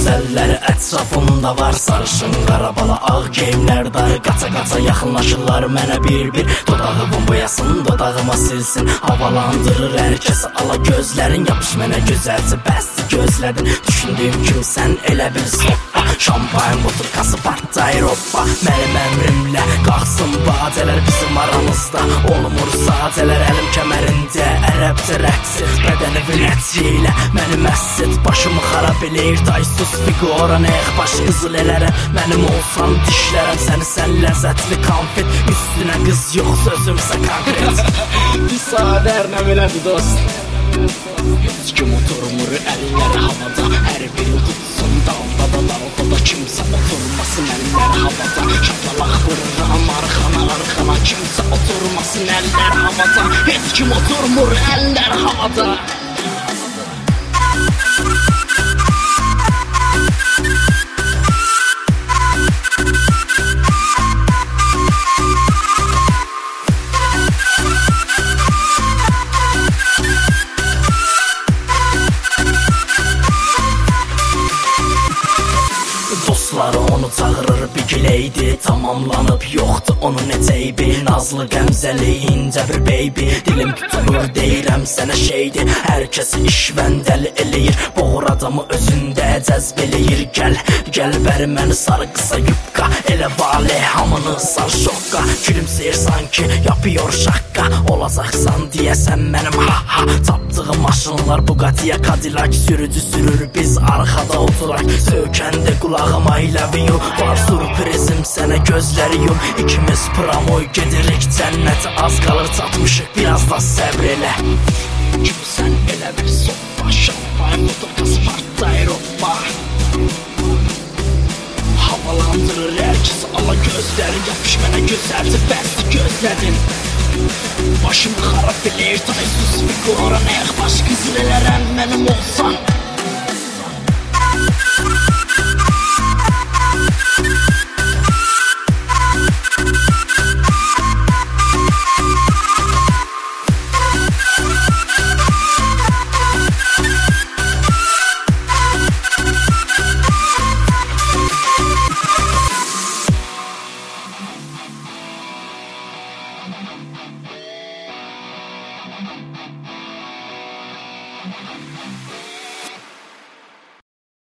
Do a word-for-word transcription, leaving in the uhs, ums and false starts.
gözəlləri ətrafımda var. Sarışın qarabalı ağ geyimlər dar, qaça qaça yaxınlaşırlar mənə bir-bir. Dodağımın boyasın, dodağıma silsin, havalandırır hər kəsi ala gözlərin. Yapış mənə gözəlcə bəsdir gözlədin, düşündüyüm kimi sən elə bil soppa. Şampayn buturkası partlayır hoppa, mənim əmrimlə qalxsın badələr bizim aramızda. Olmur sadələr əlim kəmərində, ərəbcə rəqs et, bədəni vünətçi ilə məni məhs et. Başımı xarab eləyir daysuz figura, neyx baş qızıl elərəm. Mənim olsan dişlərəm səni, sən ləzzətli konfet, üstünə qız yox sözümsə konkret. Sadərlə belədir dost. Yüz kim oturmur əlləri havada, hər biri tutsun dalda da dalda da, kimsə oturmasın əlləri havada. Şapalaq vururam arxana arxana, kimsə oturmasın əlləri havada. Heç kim oturmur əllər havada. Dostları onu çağırır bir gileydi, tamamlanıb yoxdur onun necəybi. Nazlı qəmzəli incə bir baby, dilim tutulur deyirəm sənə şeydi. Hər kəsi işvəndəli eləyir, boğur adamı özündə cəzb eləyir. Gəl, gəl bəri məni sarı qısa yupqa, elə vale hamını sar şokka. Gülümsəyir sanki yapıyor şakka, olacaqsan deyəsən mənim ha ha. Tapdığım maşınlar Bugatti-yə Cadillac, sürücü sürür biz arxada oturaq. Söykəndə qulağıma I love you, var sürprizim sənə gözləri yum. İkimiz pramoy gedirik cənnətə, az qalır çatmışıq biraz da səbr elə. Kimi sən elə bir soppa, şampayn buturkası partlayır hoppa. Havalandırır hər kəsi ala gözləri, yapış mənə gözəlcə bəsdir gözlədin. Başımı xarab eləyir daysuz figura, neyx baş qızıl elərəm mənim olsan. Thank you.